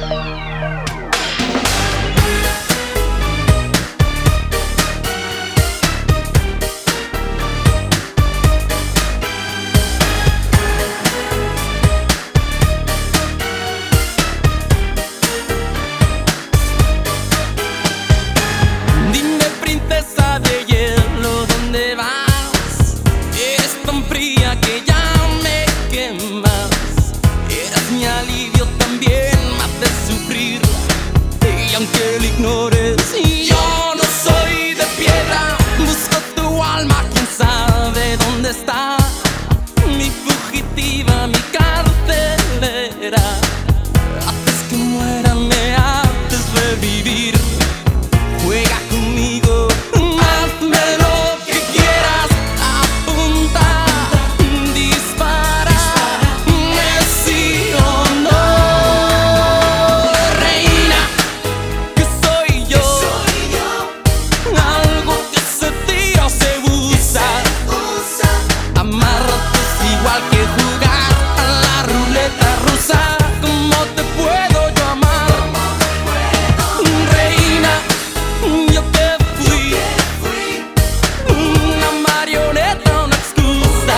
Que ya me quemas, eras mi alivio, también me haces sufrir. Y aunque lo ignores, yo no soy de piedra. Busco tu alma, quién sabe dónde está. Mi fugitiva, mi carcelera. Haces que muera, me haces revivir. Juega conmigo, hazme lo que quieras. Apunta, dispara, sí o no. Reina, que soy yo. Algo que se tira o se usa. Amarte es igual que jugar a la ruleta rusa. ¿Cómo te puedo yo amar? Reina, yo te fui una marioneta, una excusa.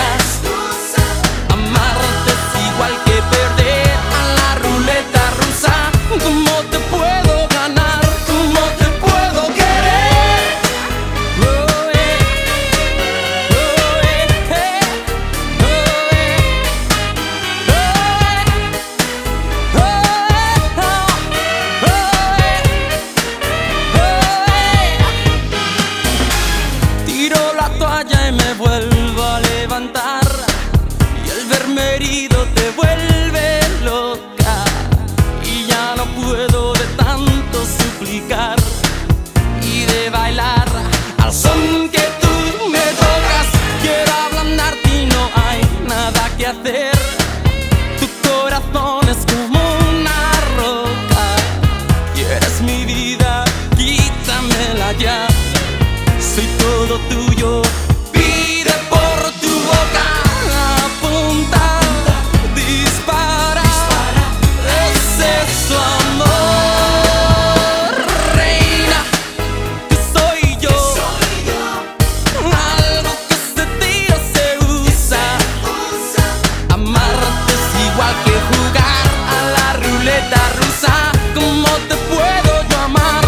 Amarte es igual que perder a la ruleta rusa. ¿Cómo te puedo ganar? ¿Cómo te puedo querer? Oh, oh, Tiro la toalla y me vuelvo a levantar, y al verme herido te vuelve loca, y ya no puedo de tanto suplicar y de bailar al son que tú me tocas. Quiero ablandarte y no hay nada que hacer. Tu corazón es como una roca, quieres mi vida, quítamela ya. Soy todo tuyo, pide por tu boca. Apunta, dispara, es eso amor. Reina, que soy yo. Algo que se tira o se usa. Amarte es igual que jugar a la ruleta rusa. ¿Cómo te puedo yo amar?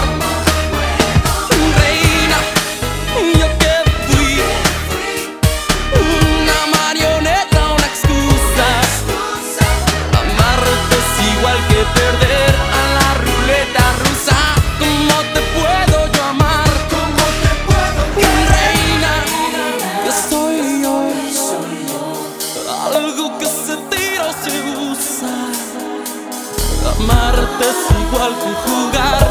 Reina, yo que fui una marioneta, una excusa. Amarte es igual que perder a la ruleta rusa. ¿Cómo te puedo yo amar? Reina, yo soy yo. Algo que se tira o se usa. Amarte es igual que jugar